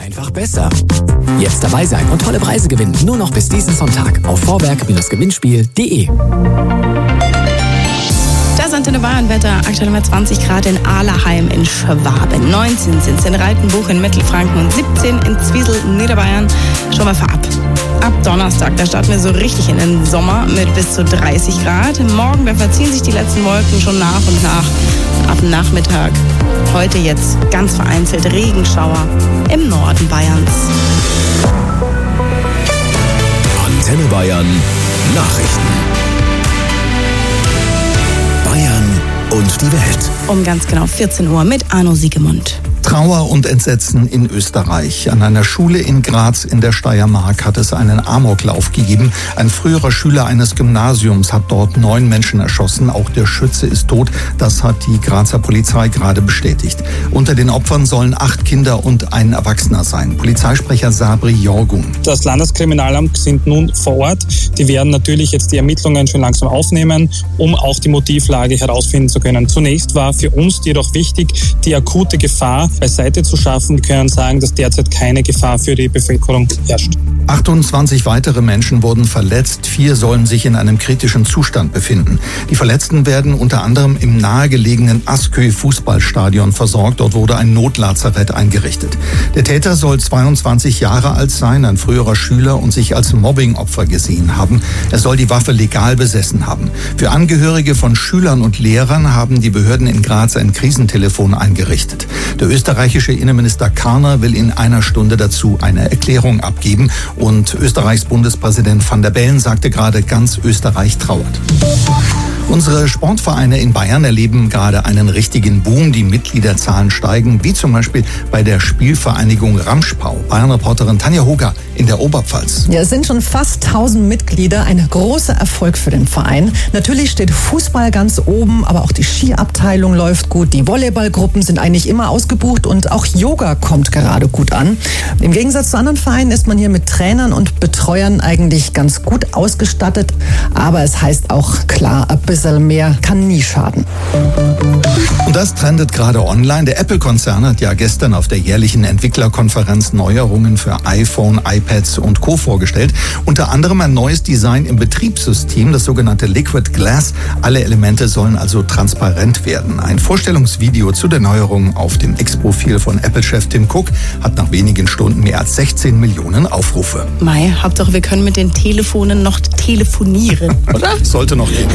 Einfach besser. Jetzt dabei sein und tolle Preise gewinnen. Nur noch bis diesen Sonntag auf vorwerk-gewinnspiel.de. Das Antenne Bayern Wetter, aktuell mal 20 Grad in Ahlerheim in Schwaben, 19 sind es in Reitenbuch in Mittelfranken und 17 in Zwiesel, Niederbayern. Schon mal vorab. Ab Donnerstag, da starten wir so richtig in den Sommer mit bis zu 30 Grad. Morgen, da verziehen sich die letzten Wolken schon nach und nach. Ab Nachmittag, heute jetzt ganz vereinzelt Regenschauer im Norden Bayerns. Antenne Bayern Nachrichten. Bayern und die Welt. Um ganz genau 14 Uhr mit Arno Siegemund. Trauer und Entsetzen in Österreich. An einer Schule in Graz in der Steiermark hat es einen Amoklauf gegeben. Ein früherer Schüler eines Gymnasiums hat dort 9 Menschen erschossen. Auch der Schütze ist tot. Das hat die Grazer Polizei gerade bestätigt. Unter den Opfern sollen 8 Kinder und ein Erwachsener sein. Polizeisprecher Sabri Jorgun. Das Landeskriminalamt sind nun vor Ort. Die werden natürlich jetzt die Ermittlungen schon langsam aufnehmen, um auch die Motivlage herausfinden zu können. Zunächst war für uns jedoch wichtig, die akute Gefahr beiseite zu schaffen. Wir können sagen, dass derzeit keine Gefahr für die Bevölkerung herrscht. 28 weitere Menschen wurden verletzt. 4 sollen sich in einem kritischen Zustand befinden. Die Verletzten werden unter anderem im nahegelegenen Askö-Fußballstadion versorgt. Dort wurde ein Notlazarett eingerichtet. Der Täter soll 22 Jahre alt sein, ein früherer Schüler und sich als Mobbingopfer gesehen haben. Er soll die Waffe legal besessen haben. Für Angehörige von Schülern und Lehrern haben die Behörden in Graz ein Krisentelefon eingerichtet. Der österreichische Innenminister Karner will in einer Stunde dazu eine Erklärung abgeben. Und Österreichs Bundespräsident Van der Bellen sagte gerade, ganz Österreich trauert. Unsere Sportvereine in Bayern erleben gerade einen richtigen Boom. Die Mitgliederzahlen steigen, wie zum Beispiel bei der Spielvereinigung Ramschpau. Bayern-Reporterin Tanja Hoger in der Oberpfalz. Ja, es sind schon fast 1000 Mitglieder, ein großer Erfolg für den Verein. Natürlich steht Fußball ganz oben, aber auch die Skiabteilung läuft gut. Die Volleyballgruppen sind eigentlich immer ausgebucht und auch Yoga kommt gerade gut an. Im Gegensatz zu anderen Vereinen ist man hier mit Trainern und Betreuern eigentlich ganz gut ausgestattet. Aber es heißt auch klar, ein bisschen mehr kann nie schaden. Und das trendet gerade online. Der Apple-Konzern hat ja gestern auf der jährlichen Entwicklerkonferenz Neuerungen für iPhone, iPads und Co. vorgestellt. Unter anderem ein neues Design im Betriebssystem, das sogenannte Liquid Glass. Alle Elemente sollen also transparent werden. Ein Vorstellungsvideo zu der Neuerung auf dem Ex-Profil von Apple-Chef Tim Cook hat nach wenigen Stunden mehr als 16 Millionen Aufrufe. Mei, Hauptsache wir können mit den Telefonen noch telefonieren, oder? Sollte noch gehen.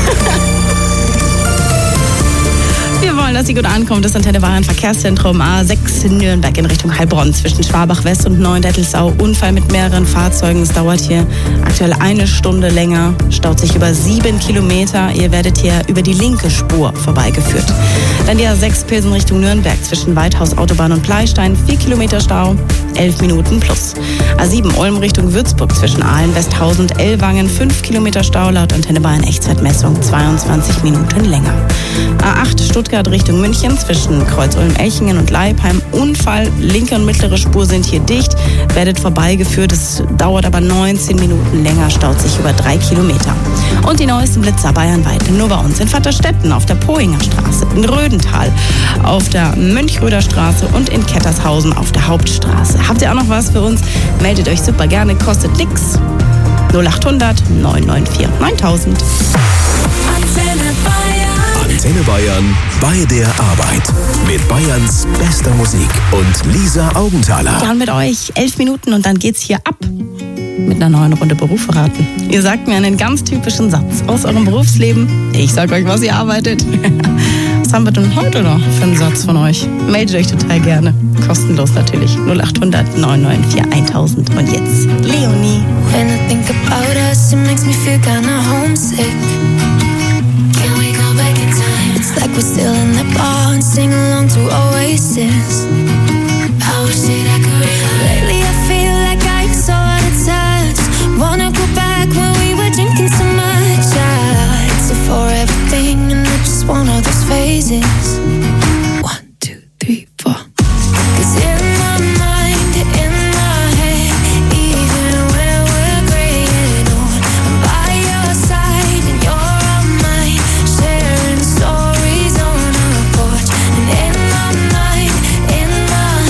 Wir wollen, dass sie gut ankommt. Das Antenne Bayern Verkehrszentrum A6 in Nürnberg in Richtung Heilbronn zwischen Schwabach West und Neuendettelsau. Unfall mit mehreren Fahrzeugen. Es dauert hier aktuell 1 Stunde länger. Staut sich über 7 Kilometer. Ihr werdet hier über die linke Spur vorbeigeführt. Dann die A6 Pilsen Richtung Nürnberg zwischen Weidhaus Autobahn und Pleistein. 4 Kilometer Stau, 11 Minuten plus. A7 Ulm Richtung Würzburg zwischen Aalen, Westhausen und Ellwangen. 5 Kilometer Stau laut Antenne Bayern Echtzeitmessung. 22 Minuten länger. A8 Stuttgart Richtung München zwischen Kreuz-Ulm-Elchingen und Leipheim. Unfall, linke und mittlere Spur sind hier dicht. Werdet vorbeigeführt, es dauert aber 19 Minuten länger, staut sich über 3 Kilometer. Und die neuesten Blitzer bayernweit, nur bei uns in Vaterstetten, auf der Pohinger Straße, in Rödental, auf der Mönchröder Straße und in Kettershausen auf der Hauptstraße. Habt ihr auch noch was für uns? Meldet euch super gerne, kostet nix. 0800 994 9000. Antenne Bayern bei der Arbeit. Mit Bayerns bester Musik und Lisa Augenthaler. Ja, und mit euch 11 Minuten und dann geht's hier ab. Mit einer neuen Runde Berufe raten. Ihr sagt mir einen ganz typischen Satz aus eurem Berufsleben. Ich sag euch, was ihr arbeitet. Was haben wir denn heute noch für einen Satz von euch? Meldet euch total gerne. Kostenlos natürlich. 0800 994 1000. Und jetzt Leonie. When I think about us, it makes me feel kinda homesick. Can we go back in time? It's like we're still in the bar and sing along to Oasis. I wish that I could lately I feel like I so out of touch. Wanna go back when we were drinking so much. I exit for everything and I just want all those phases. 1, 2, 3, 4. 'Cause in my mind, in my head, even when we're graying old, I'm by your side and you're on mine, sharing stories on our porch. And in my mind, in my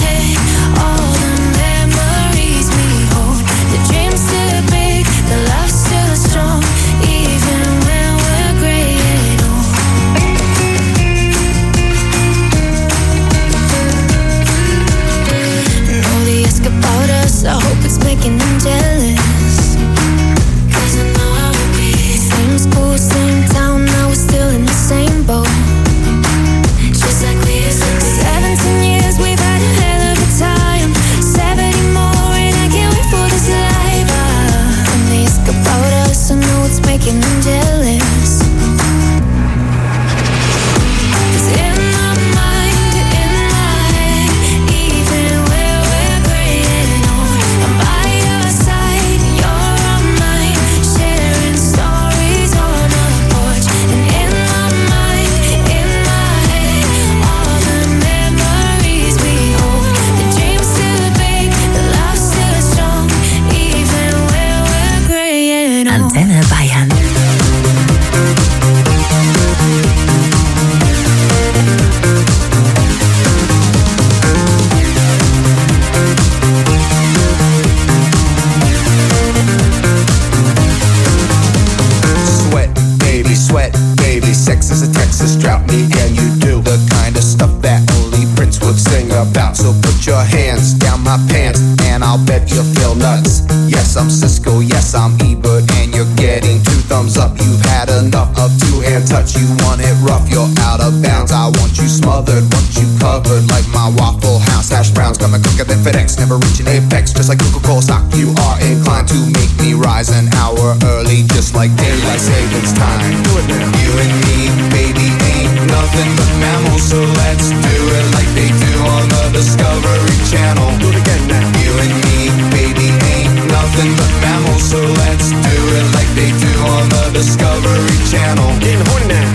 Texas drought me and you do the kind of stuff that only Prince would sing about. So put your hands down my pants and I'll bet you feel nuts. Yes, I'm Cisco, yes, I'm Ebert, and you're getting 2 thumbs up. You've had enough of 2-hand touch. You want it rough, you're out of bounds. I want you smothered, want you covered like my Waffle House hash browns. Coming quicker than FedEx, never reaching apex. Just like Coca-Cola stock, you are inclined to make me rise an hour early, just like daylight savings time. Do it now. You and me, baby, ain't nothing but mammals, so let's do it like they do on the Discovery Channel. Do it again now. You and me, baby, ain't nothing but mammals, so let's do it like they do on the Discovery Channel. Getting horny now.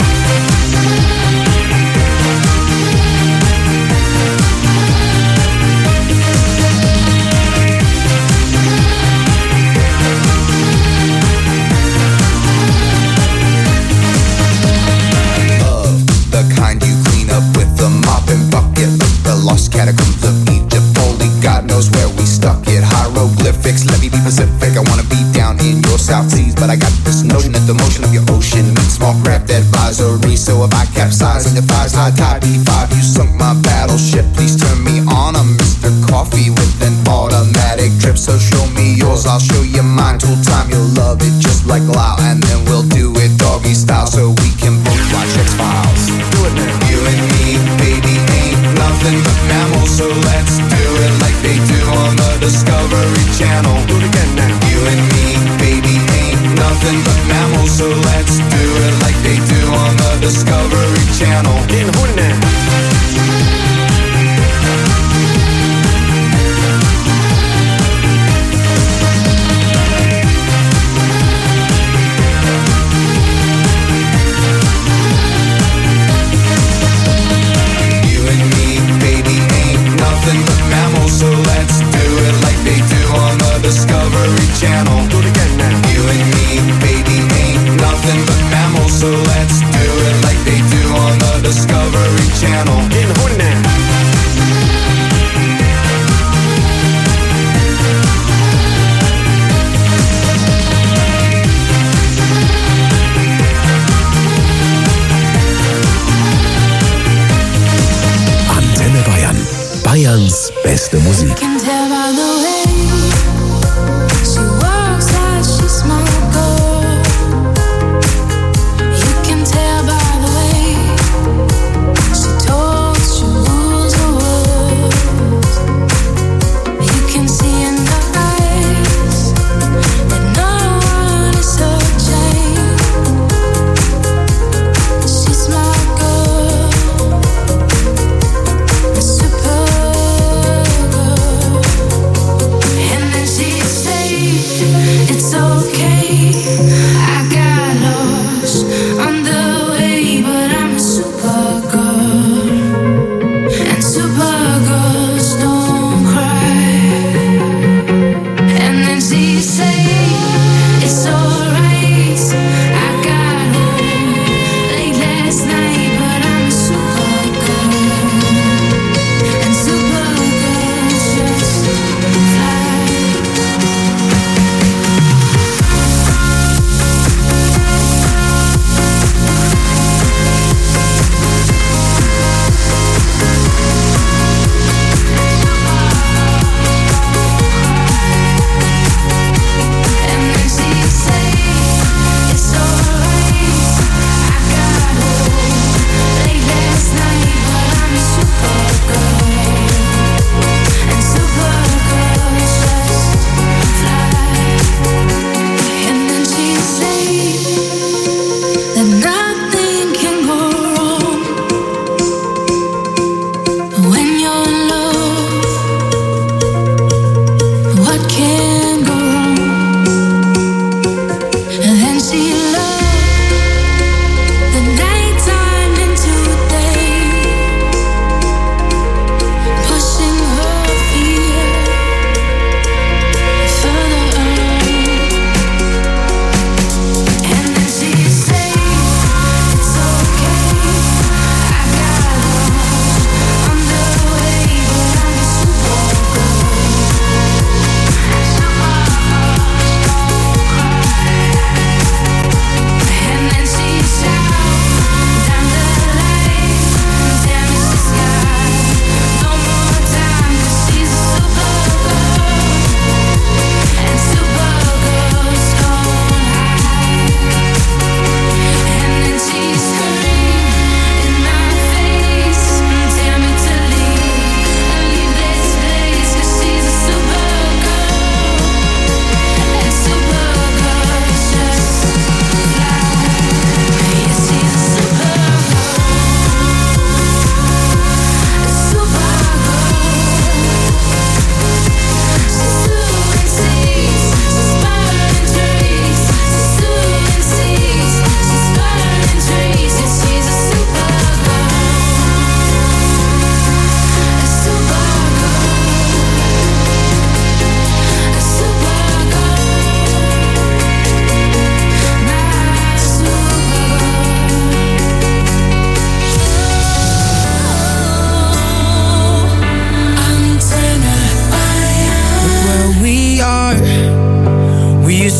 Lost catacombs of Egypt, only God knows where we stuck it. Hieroglyphics, let me be Pacific. I wanna be down in your South Seas, but I got this notion that the motion of your ocean meets small craft advisory. So if I capsize on your thighs, high tide B5, you sunk my battleship. Please turn me on, I'm Mr. Coffee with an automatic drip. So show me yours, I'll show you mine. Tool time, you'll love it just like Lau, and then we'll do it doggy style so we can both watch X-Files. Do it now. You and me, baby, ain't nothing but mammals, so let's do it like they do on the Discovery Channel. Do it again now. You and me, baby, ain't nothing but mammals, so let's do it like they do on the Discovery Channel. Getting horny now. Nothing but mammals, so let's do it like they do on the Discovery Channel. Do it again now. You and me, baby, ain't nothing but mammals, so let's do it like they do on the Discovery Channel. Getting horny now. Antenne Bayern. Bayerns beste Musik.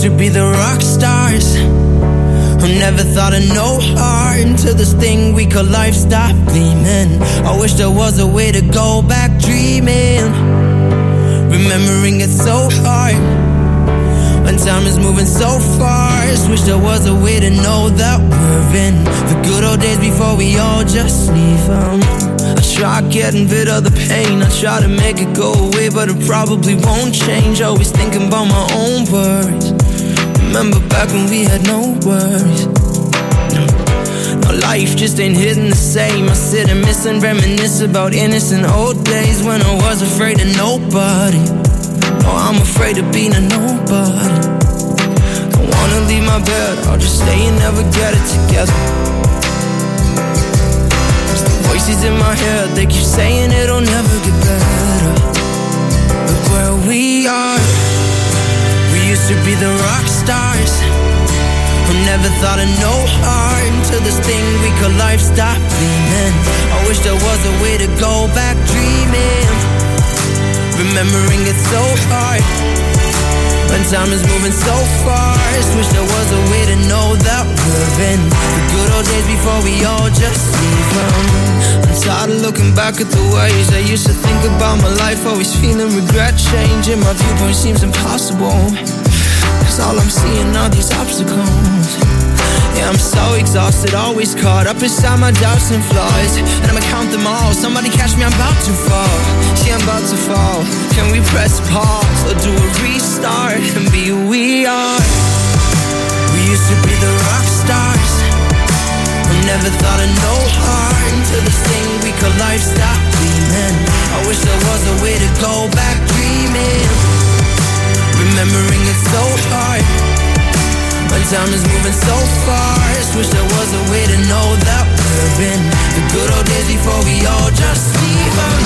used to be the rock stars who never thought of no heart until this thing we call life stopped gleaming. I wish there was a way to go back dreaming, remembering it's so hard when time is moving so fast. Wish there was a way to know that we're in the good old days before we all just leave them. I try getting rid of the pain, I try to make it go away, but it probably won't change. Always thinking about my own worries. Remember back when we had no worries. No, life just ain't hitting the same. I sit and miss and reminisce about innocent old days when I was afraid of nobody. Oh, I'm afraid of being a nobody. Don't wanna leave my bed, I'll just stay and never get it together. Cause the voices in my head, they keep saying it'll never get better. Look where we are. We used to be the rock stars who never thought of no heart until this thing we call life stopped gleaming. I wish there was a way to go back dreaming, remembering it's so hard when time is moving so fast. Wish there was a way to know that we're in the good old days before we all just leave them. I'm tired of looking back at the ways I used to think about my life, always feeling regret. Changing my viewpoint seems impossible, cause all I'm seeing are these obstacles. Yeah, I'm so exhausted, always caught up inside my doubts and flaws, and I'ma count them all. Somebody catch me, I'm about to fall. See, I'm about to fall. Can we press pause or do a restart and be who we are? We used to be the rock stars who never thought of no heart until this thing we call life stopped gleaming. I wish there was a way to go back dreaming, remembering it's so hard when time is moving so fast. Wish there was a way to know that we're in the good old days before we all just leave them.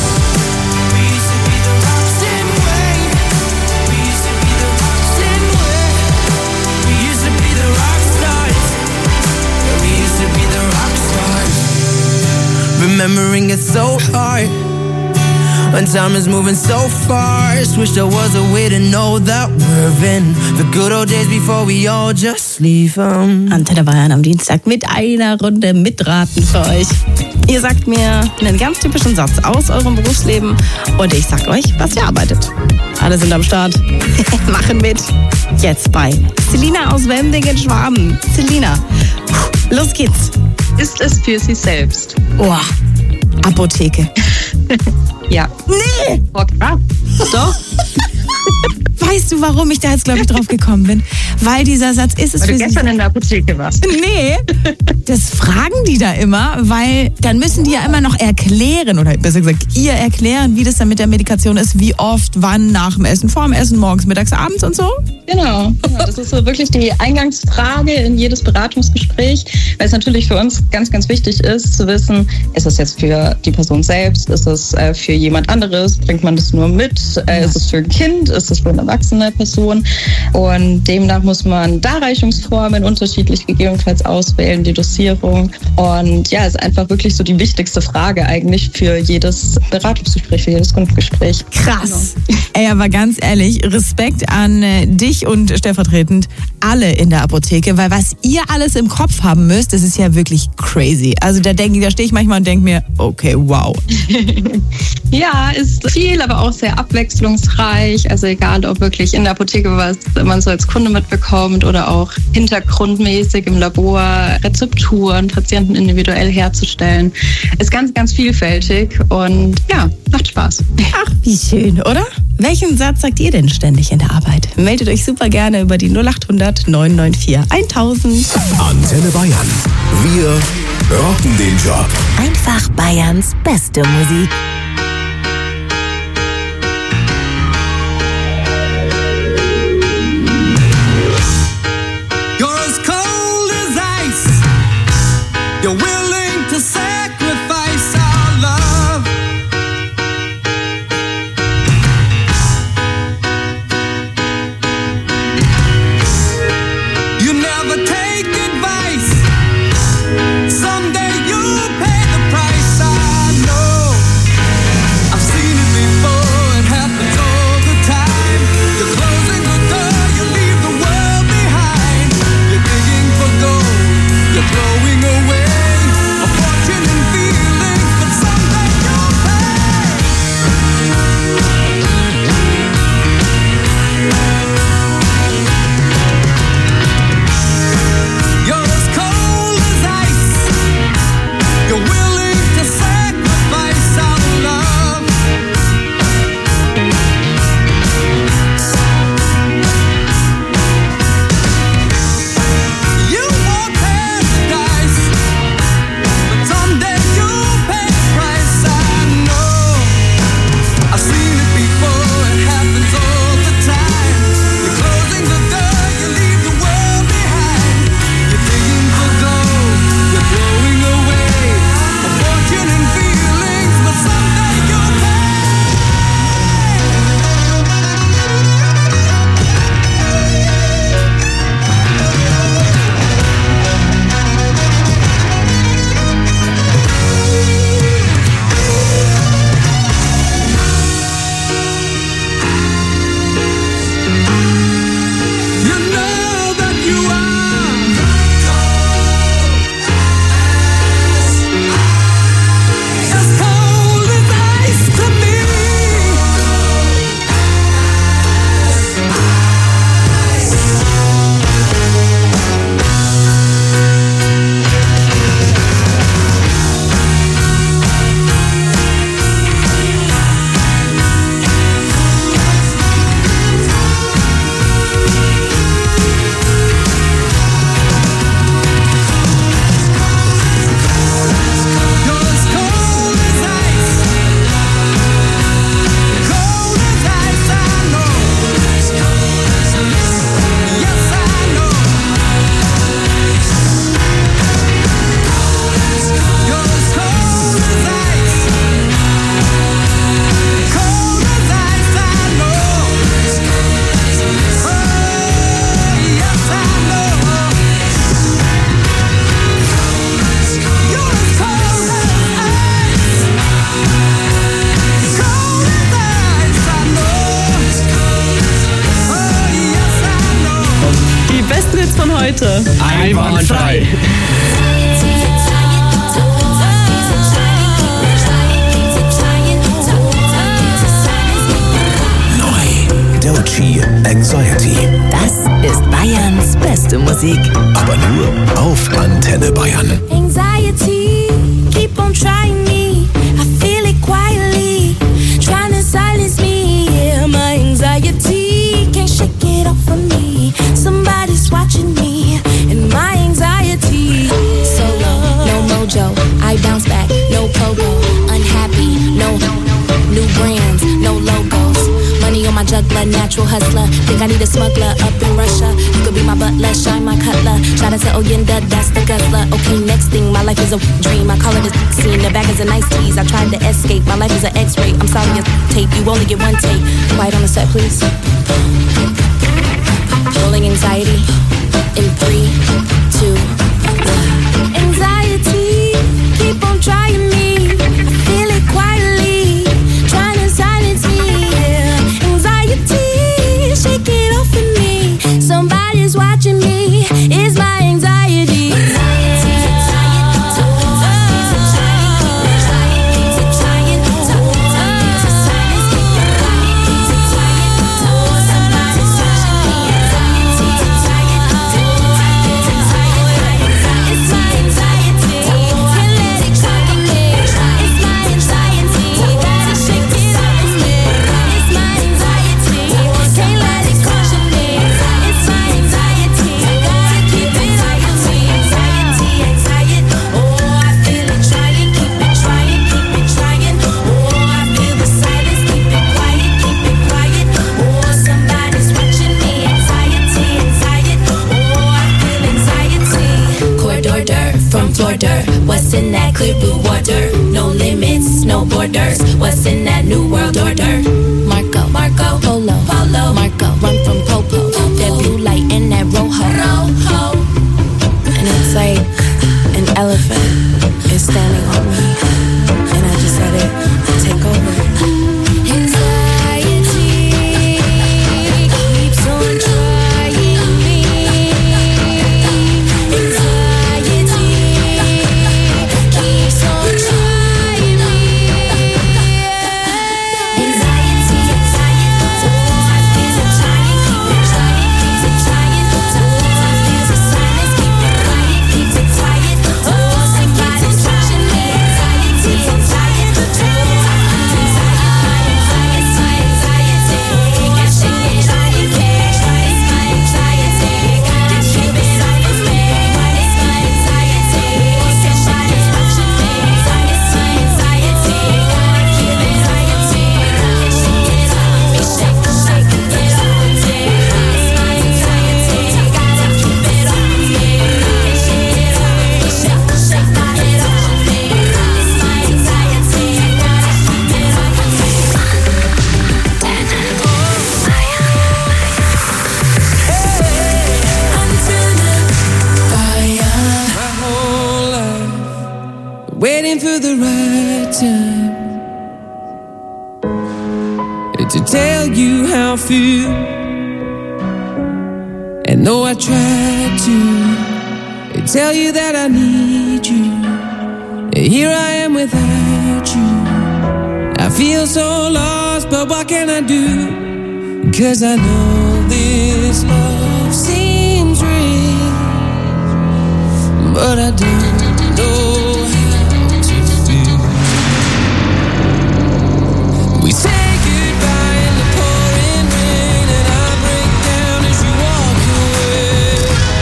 We used to be the rocks in way. We used to be the rocks in way. We used to be the rock stars. Yeah, we used to be the rock stars. Remembering it's so hard when time is moving so fast. Wish there was a way to know that we're in the good old days before we all just leave them. Antenne Bayern am Dienstag mit einer Runde Mitraten für euch. Ihr sagt mir einen ganz typischen Satz aus eurem Berufsleben und ich sag euch, was ihr arbeitet. Alle sind am Start. Machen mit. Jetzt bei Selina aus Wendingen-Schwaben. Selina, los geht's. Ist es für Sie selbst? Oh, Apotheke. Ja. Nee! Ah, doch. Weißt du, warum ich da jetzt, glaube ich, drauf gekommen bin? Weil dieser Satz ist es weil für du gestern in der Apotheke warst. Nee, das fragen die da immer, weil dann müssen die ja immer noch erklären, oder besser gesagt, ihr erklären, wie das dann mit der Medikation ist, wie oft, wann, nach dem Essen, vor dem Essen, morgens, mittags, abends und so. Genau. Das ist so wirklich die Eingangsfrage in jedes Beratungsgespräch, weil es natürlich für uns ganz, ganz wichtig ist, zu wissen, ist es jetzt für die Person selbst, ist es für jemand anderes, bringt man das nur mit, ist es für ein Kind, ist es für eine erwachsene Person, und demnach muss man Darreichungsformen unterschiedlich gegebenenfalls auswählen, die Dosierung, und ja, ist einfach wirklich so die wichtigste Frage eigentlich für jedes Beratungsgespräch, für jedes Kundengespräch. Krass. Genau. Ey, aber ganz ehrlich, Respekt an dich und stellvertretend alle in der Apotheke, weil was ihr alles im Kopf haben müsst, das ist ja wirklich crazy. Also da stehe ich manchmal und denke mir, okay, wow. Ja, ist viel, aber auch sehr abwechslungsreich. Also egal, ob wirklich in der Apotheke was man so als Kunde mitbekommt oder auch hintergrundmäßig im Labor Rezepturen, Patienten individuell herzustellen. Ist ganz, ganz vielfältig und ja, macht Spaß. Ach, wie schön, oder? Welchen Satz sagt ihr denn ständig in der Arbeit? Meldet euch super gerne über die 0800 994 1000. Antenne Bayern. Wir rocken den Job. Einfach Bayerns beste Musik. You're as cold as ice. You're willing to sacrifice our love. You never take advice. Someday you'll pay the price. I know. Hits von heute. Einwandfrei. Doechii, Anxiety. Das ist Bayerns beste Musik. Aber nur auf Antenne Bayern. Anxiety, keep on trying me. I feel it quietly, trying to silence me. Yeah, my anxiety can't shake it off from me. Somebody's watching me, and my anxiety. Solo, no mojo, I bounce back, no pogo. Unhappy, no new brands, no logos. Money on my juggler, natural hustler. Think I need a smuggler up in Russia. You could be my butler, shine my cutler. Shout out to Oyenda, that's the guzzler. Okay, next thing, my life is a dream. I call it a scene, the bag is a nice tease. I tried to escape, my life is an x-ray. I'm sorry, a tape, you only get one take. Quiet on the set, please. Rolling anxiety in 3, 2, 1. Anxiety, keep on trying me. I feel it quietly, trying to silence me. Yeah. Anxiety, shake it off of me. Somebody's watching me. It's my anxiety. What's in that clear blue water? No limits, no borders. What's in that new world order? Marco, Marco, Polo, Polo, Marco, run from Popo. That blue light and that rojo, rojo. And it's like an elephant is standing on me, and I just let it take over. Waiting for the right time to tell you how I feel. And though I tried to tell you that I need you, here I am without you. I feel so lost, but what can I do? 'Cause I know this love seems real, but I don't know. We say goodbye in the pouring rain, and I break down as you walk away.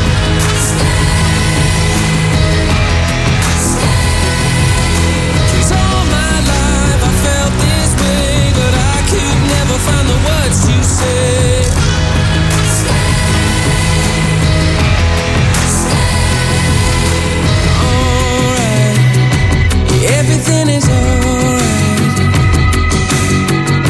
Cause all my life I felt this way, but I could never find the words to say. Alright, everything is alright.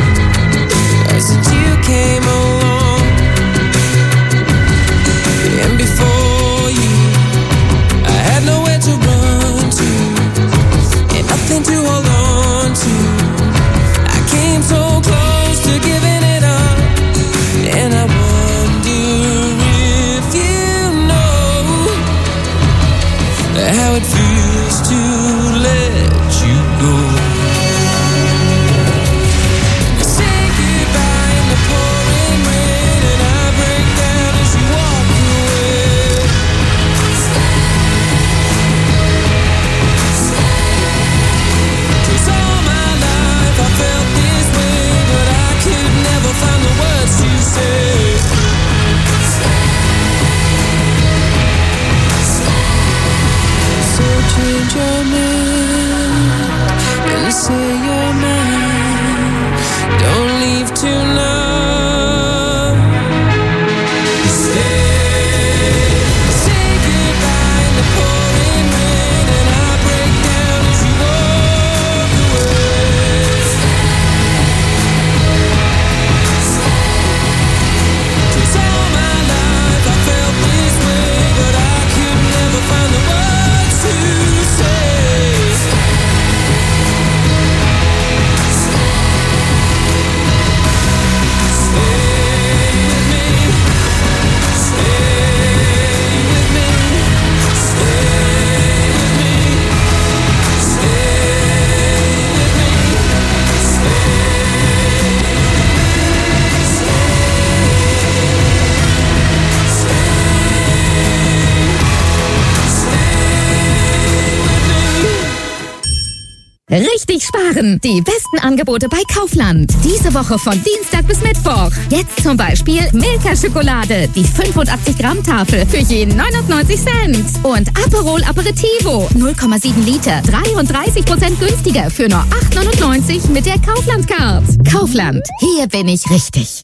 Richtig sparen. Die besten Angebote bei Kaufland. Diese Woche von Dienstag bis Mittwoch. Jetzt zum Beispiel Milka-Schokolade, die 85 Gramm Tafel für je 99 Cent. Und Aperol Aperitivo, 0,7 Liter, 33% günstiger für nur 8,99 mit der Kaufland-Card. Kaufland, hier bin ich richtig.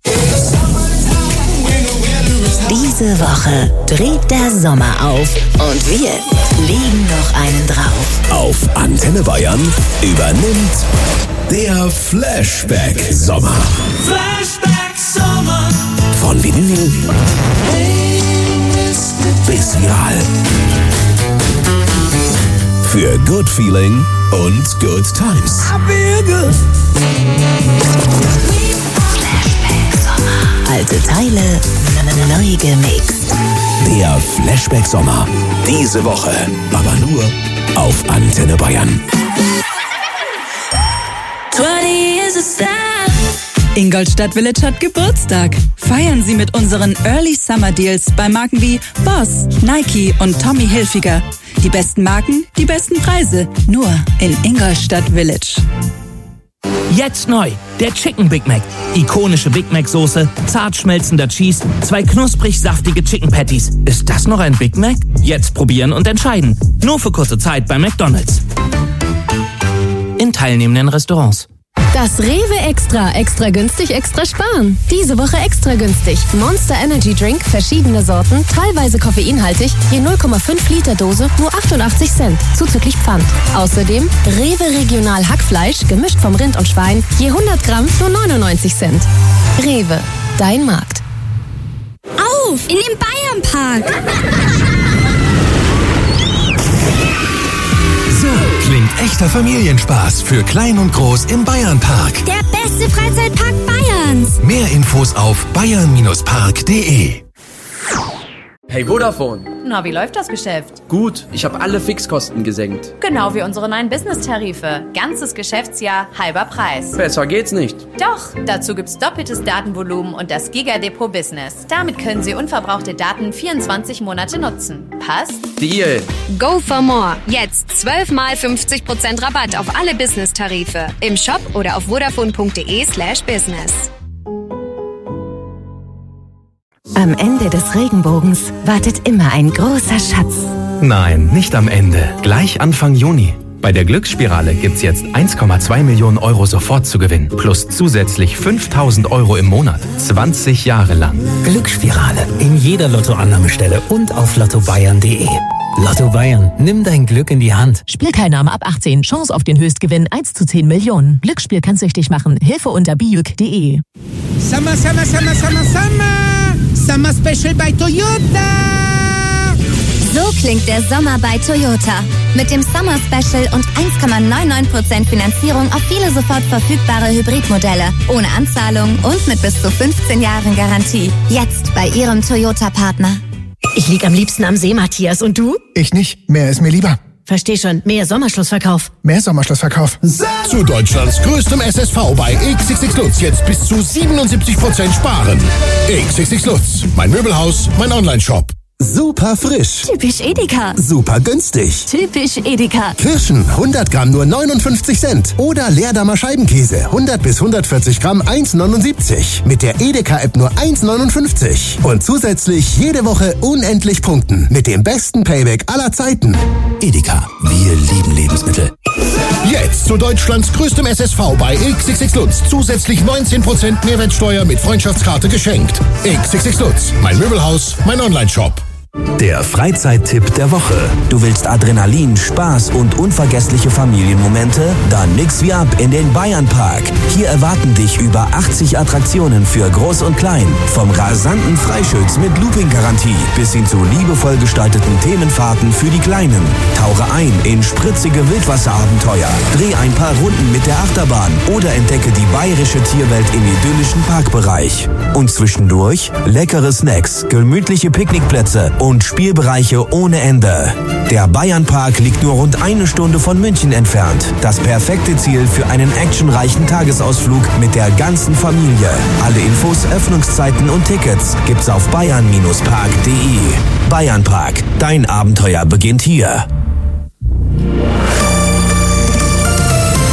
Diese Woche dreht der Sommer auf und wir legen noch einen drauf. Auf Antenne Bayern übernimmt der Flashback Sommer. Flashback Sommer. Von Vinyl bis viral. Für Good Feeling und Good Times. I feel good. Alte Teile, neu gemixt. Der Flashback Sommer. Diese Woche, aber nur auf Antenne Bayern. 20 years of style. Ingolstadt Village hat Geburtstag. Feiern Sie mit unseren Early Summer Deals bei Marken wie Boss, Nike und Tommy Hilfiger. Die besten Marken, die besten Preise. Nur in Ingolstadt Village. Jetzt neu, der Chicken Big Mac. Ikonische Big Mac Soße, zart schmelzender Cheese, 2 knusprig saftige Chicken Patties. Ist das noch ein Big Mac? Jetzt probieren und entscheiden. Nur für kurze Zeit bei McDonald's. In teilnehmenden Restaurants. Das Rewe Extra. Extra günstig, extra sparen. Diese Woche extra günstig. Monster Energy Drink, verschiedene Sorten, teilweise koffeinhaltig, je 0,5 Liter Dose, nur 88 Cent, zuzüglich Pfand. Außerdem Rewe Regional Hackfleisch, gemischt vom Rind und Schwein, je 100 Gramm, nur 99 Cent. Rewe, dein Markt. Auf, in den Bayernpark! So klingt echter Familienspaß für Klein und Groß im Bayernpark. Der beste Freizeitpark Bayerns. Mehr Infos auf bayern-park.de. Hey Vodafone. Na, wie läuft das Geschäft? Gut, ich habe alle Fixkosten gesenkt. Genau wie unsere neuen Business-Tarife. Ganzes Geschäftsjahr, halber Preis. Besser geht's nicht. Doch, dazu gibt's doppeltes Datenvolumen und das Giga-Depot Business. Damit können Sie unverbrauchte Daten 24 Monate nutzen. Passt? Deal. Go for more. Jetzt 12 mal 50% Rabatt auf alle Business-Tarife. Im Shop oder auf vodafone.de/business. Am Ende des Regenbogens wartet immer ein großer Schatz. Nein, nicht am Ende. Gleich Anfang Juni. Bei der Glücksspirale gibt's jetzt 1,2 Millionen Euro sofort zu gewinnen. Plus zusätzlich 5.000 Euro im Monat. 20 Jahre lang. Glücksspirale. In jeder Lottoannahmestelle und auf lottobayern.de. Lotto Bayern. Nimm dein Glück in die Hand. Spielteilnahme ab 18. Chance auf den Höchstgewinn 1:10 Millionen. Glücksspiel kann süchtig machen. Hilfe unter biuk.de. Summer, summer, summer, summer, summer. Summer Special bei Toyota. So klingt der Sommer bei Toyota. Mit dem Summer Special und 1,99% Finanzierung auf viele sofort verfügbare Hybridmodelle. Ohne Anzahlung und mit bis zu 15 Jahren Garantie. Jetzt bei Ihrem Toyota-Partner. Ich lieg am liebsten am See, Matthias. Und du? Ich nicht. Mehr ist mir lieber. Versteh schon. Mehr Sommerschlussverkauf. Mehr Sommerschlussverkauf. Zu Deutschlands größtem SSV bei XXX Lutz jetzt bis zu 77% sparen. XXX Lutz. Mein Möbelhaus, mein Onlineshop. Super frisch. Typisch Edeka. Super günstig. Typisch Edeka. Kirschen 100 Gramm nur 59 Cent. Oder Leerdammer Scheibenkäse 100 bis 140 Gramm 1,79. Mit der Edeka-App nur 1,59. Und zusätzlich jede Woche unendlich punkten. Mit dem besten Payback aller Zeiten. Edeka. Wir lieben Lebensmittel. Jetzt zu Deutschlands größtem SSV bei XXX Lutz. Zusätzlich 19% Mehrwertsteuer mit Freundschaftskarte geschenkt. XXX Lutz. Mein Möbelhaus, mein Onlineshop. Der Freizeittipp der Woche. Du willst Adrenalin, Spaß und unvergessliche Familienmomente? Dann nix wie ab in den Bayernpark. Hier erwarten dich über 80 Attraktionen für Groß und Klein. Vom rasanten Freischütz mit Looping-Garantie bis hin zu liebevoll gestalteten Themenfahrten für die Kleinen. Tauche ein in spritzige Wildwasserabenteuer. Dreh ein paar Runden mit der Achterbahn oder entdecke die bayerische Tierwelt im idyllischen Parkbereich. Und zwischendurch leckere Snacks, gemütliche Picknickplätze und Spielbereiche ohne Ende. Der Bayernpark liegt nur rund 1 Stunde von München entfernt. Das perfekte Ziel für einen actionreichen Tagesausflug mit der ganzen Familie. Alle Infos, Öffnungszeiten und Tickets gibt's auf bayern-park.de. Bayernpark, dein Abenteuer beginnt hier.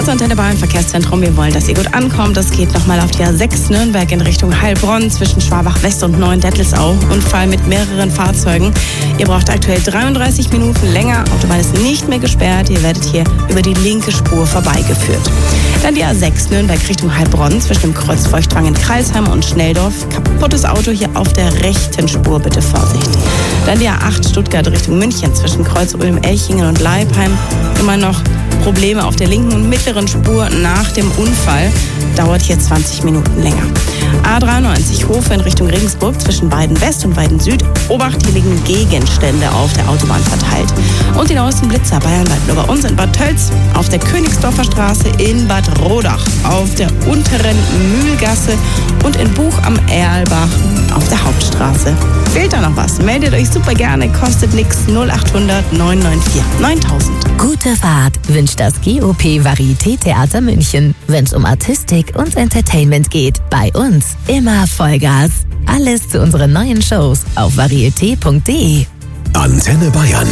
Also Antenne Bayern Verkehrszentrum, wir wollen, dass ihr gut ankommt. Das geht nochmal auf die A6 Nürnberg in Richtung Heilbronn zwischen Schwabach West und Neuendettelsau. Unfall mit mehreren Fahrzeugen. Ihr braucht aktuell 33 Minuten länger. Autobahn ist nicht mehr gesperrt. Ihr werdet hier über die linke Spur vorbeigeführt. Dann die A6 Nürnberg Richtung Heilbronn zwischen dem Kreuz Feuchtwangen Kreilsheim und Schnelldorf. Kaputtes Auto hier auf der rechten Spur, bitte Vorsicht. Dann die A8 Stuttgart Richtung München zwischen Kreuz Ulm, Elchingen und Leipheim. Immer noch Probleme auf der linken und mittleren Spur nach dem Unfall. Dauert hier 20 Minuten länger. A93 Hofe in Richtung Regensburg zwischen Weiden West und Weiden Süd. Obacht, hier liegen Gegenstände auf der Autobahn verteilt. Und die neuesten Blitzer bayernweit nur bei uns in Bad Tölz, auf der Königsdorfer Straße in Bad Rodach, auf der unteren Mühlgasse und in Buch am Erlbach auf der Hauptstraße. Fehlt da noch was? Meldet euch super gerne, kostet nix. 0800 994 9000. Gute Fahrt wünscht das GOP Varieté Theater München. Wenn's um Artistik und Entertainment geht, bei uns immer Vollgas. Alles zu unseren neuen Shows auf varieté.de. Antenne Bayern.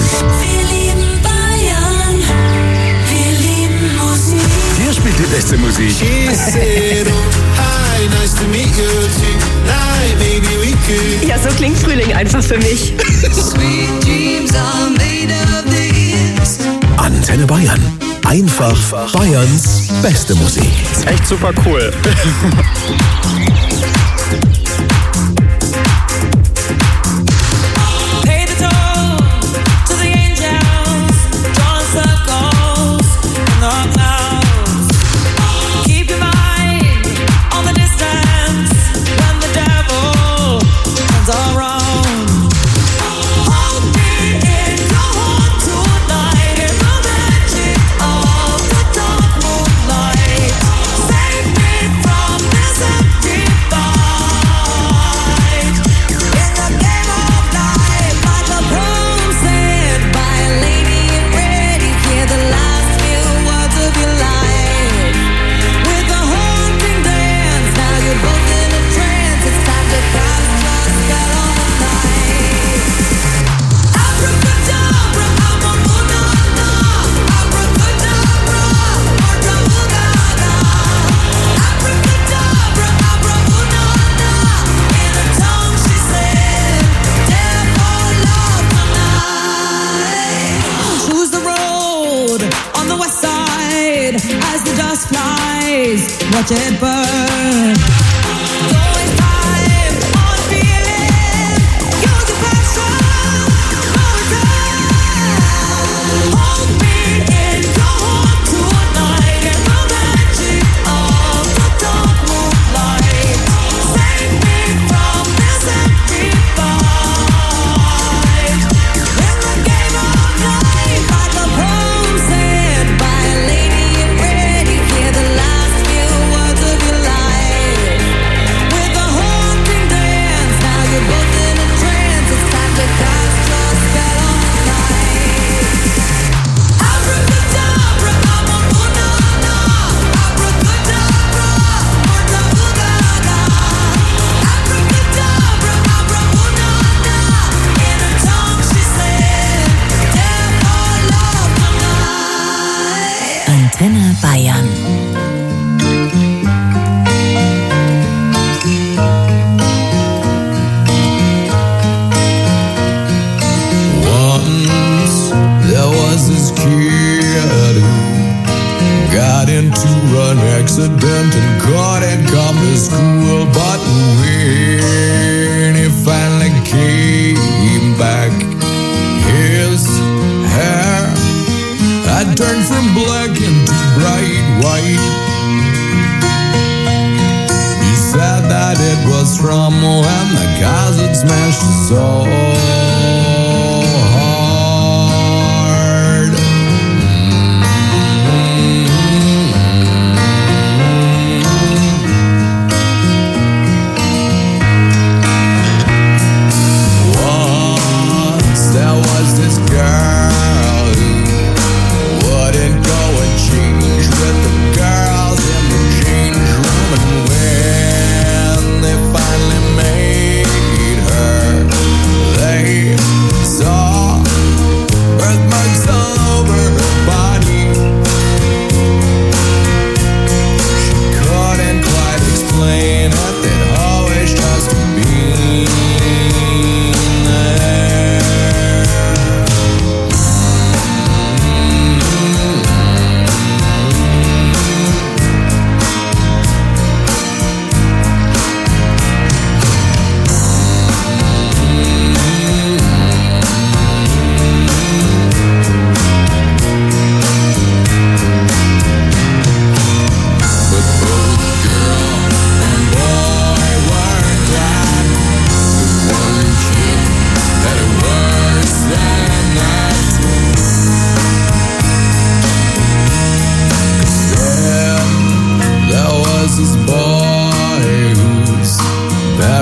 Hier spielt die beste Musik. Ja, so klingt Frühling einfach für mich. Antenne Bayern. Einfach Bayerns beste Musik. Ist echt super cool. Watch it burn. Antenne Bayern. Once there was this kid who got into an accident and couldn't come to school, but when he finally came back, his hair had turned from black into bright white. He said that it was from when the cars had smashed his soul hard. Once there was this girl who wouldn't go and change with the girls in the change room, and when they finally made her, they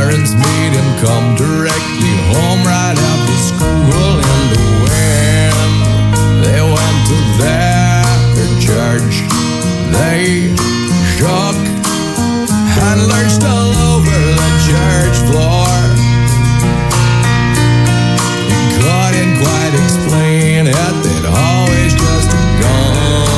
parents meet and come directly home right after school in the wind. They went to their church. They shook and lurched all over the church floor. You couldn't quite explain it, they'd always just gone.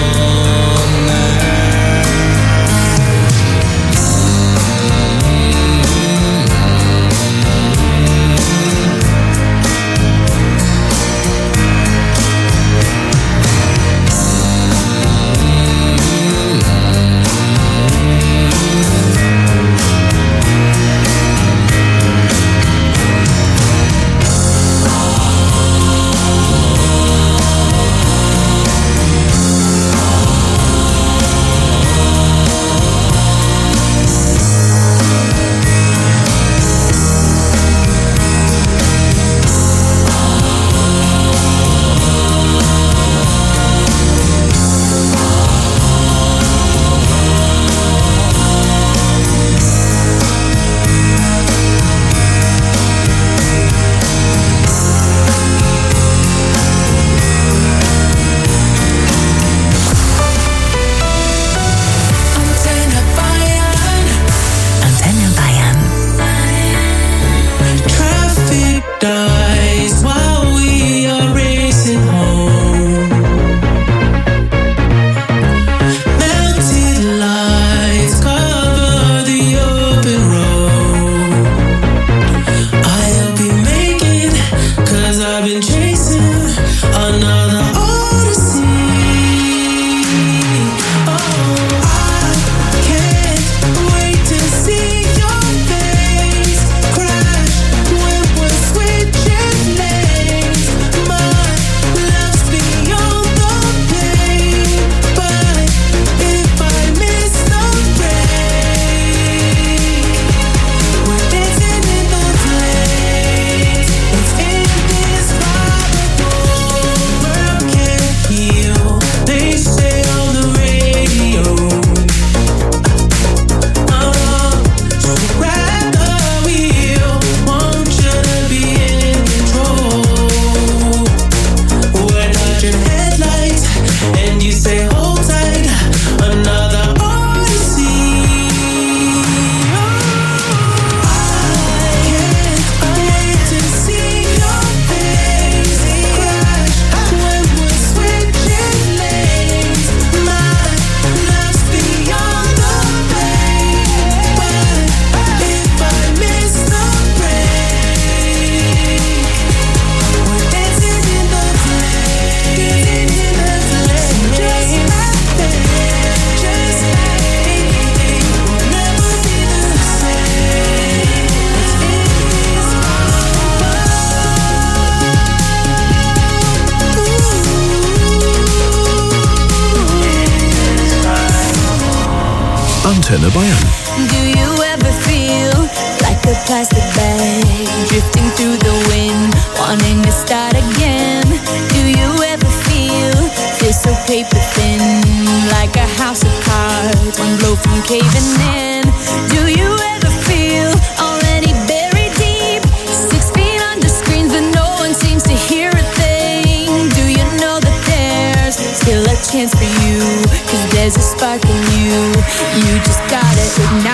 Antenne Bayern. Do you ever feel like a plastic bag drifting through the wind, wanting to start again? Do you ever feel so paper thin, like a house of cards, one blow from caving in? Do you ever feel already buried deep, 6 feet under screens, but no one seems to hear a thing? Do you know that there's still a chance for you, 'cause there's a spark in you? You just gotta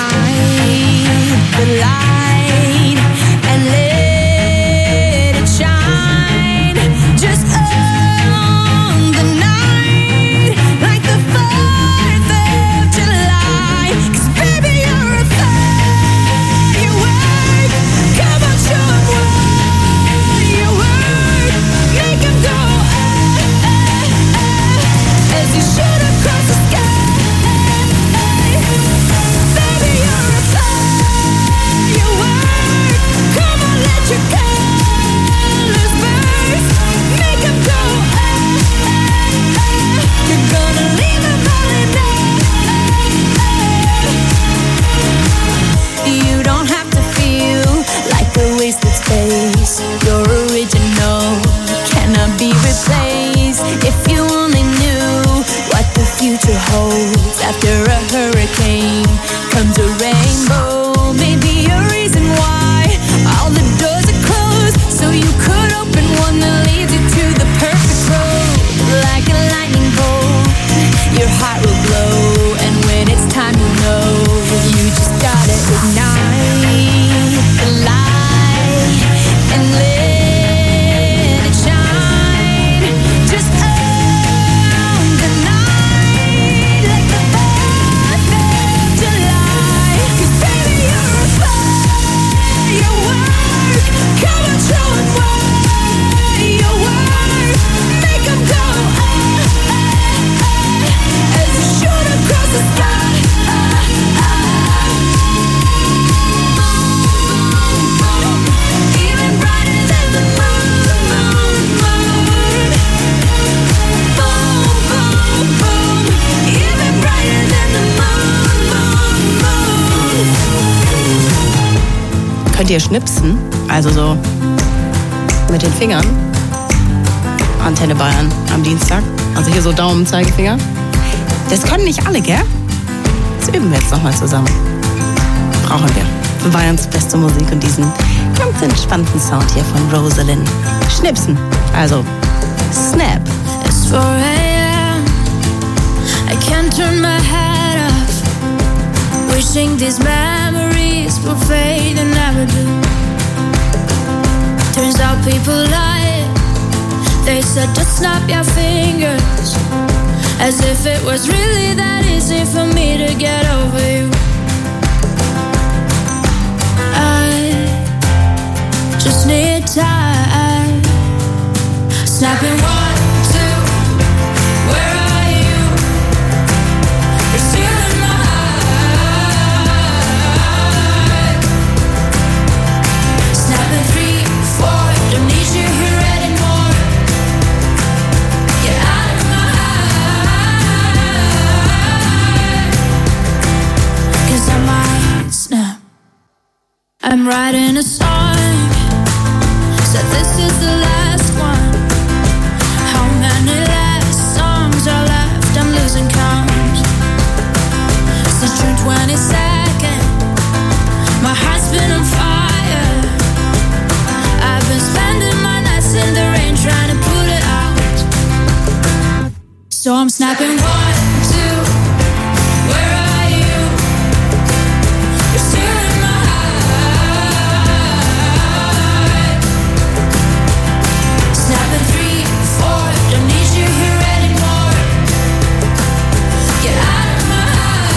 ignite the light and let it shine. Just on the night, like the 4th of July. 'Cause baby, you're a firework. Come on, show 'em what you work. Make 'em go as you shoot across the sky. Baby, you're a firework. Kennt ihr Schnipsen? Also so mit den Fingern. Antenne Bayern am Dienstag. Also hier so Daumen, Zeigefinger. Das können nicht alle, gell? Das üben wir jetzt nochmal zusammen. Brauchen wir. Für Bayerns beste Musik und diesen ganz entspannten Sound hier von Rosalind. Schnipsen. Also Snap. It's 4 a.m. I can't turn my head off. Wishing these memories will fade and never do. Turns out people lie. They said just snap your fingers, as if it was really that easy for me to get over you. I just need time. Snapping 1, 2, where are you? You're still in my heart. Snapping 3, 4, don't need you here anymore. Get out of my heart. 'Cause I might snap. I'm writing a song, said this is the last one. How many last songs are left? I'm losing count. Since June 22nd, my heart's been on fire. I've been spending my nights in the rain trying to put it out. So I'm snapping 1, 2, where are you? You're still in my heart. Snapping 3, 4, don't need you here anymore. Get out of my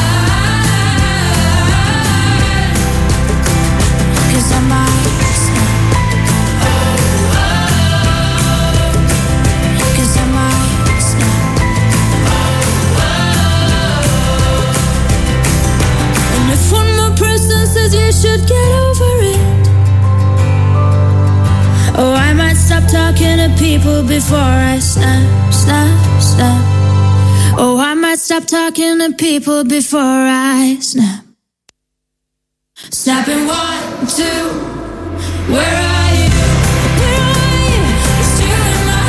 heart. 'Cause I might snap. Oh, oh. 'Cause I might snap. Oh, oh. And if one more person says you should get over it, oh, I might stop talking to people before I snap, snap, snap. Oh, I might stop talking to people before I snap. Snapping 1, 2, where are you? Where are you? You're still in my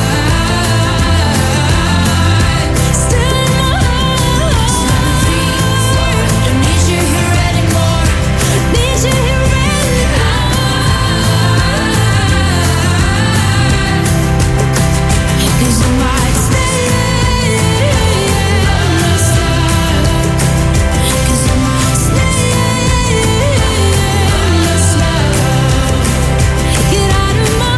heart. Still in my heart. Snapping 3, 4, don't need you here anymore. Need you here anymore. 'Cause I might stay. 'Cause I might stay. Get out of my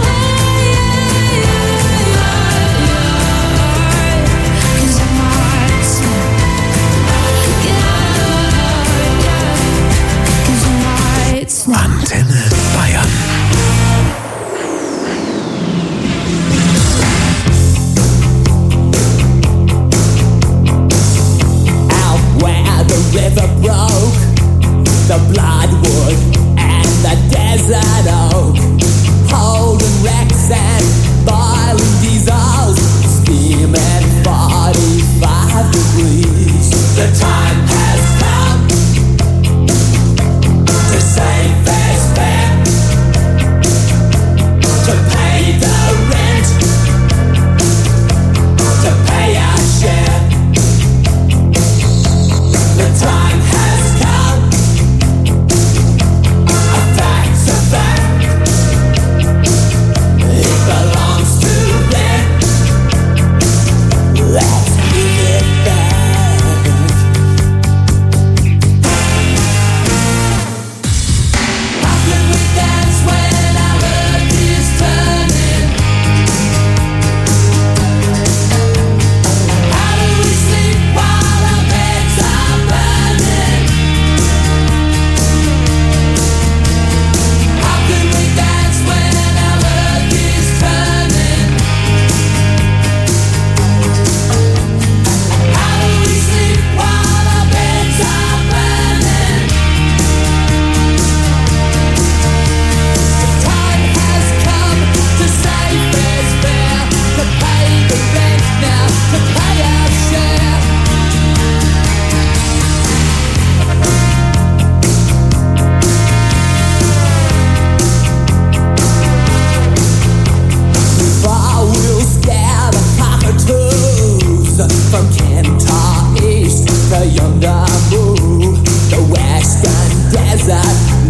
heart. 'Cause I might snap. Get out of my heart. 'Cause I might snap. Antenne Bayern. Out where the river broke, the bloodwood and the desert oak, holding wrecks and boiling diesels, steaming 45 degrees. The time has come to say face back.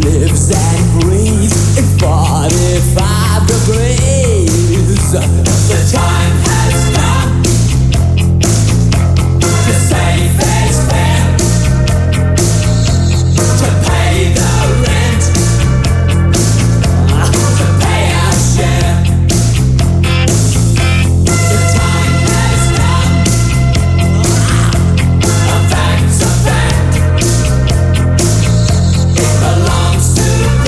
lives and breathes in 45 degrees. The time has come to say fair's fair, to pay the rent, to pay our share. The time has come, a fact's a fact, it belongs to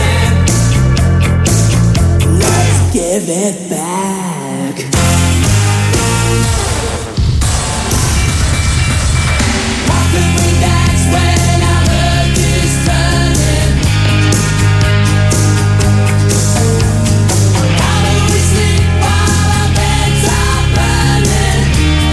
them. Let's give it back. How can we dance when our earth is turning? How do we sleep while our beds are burning?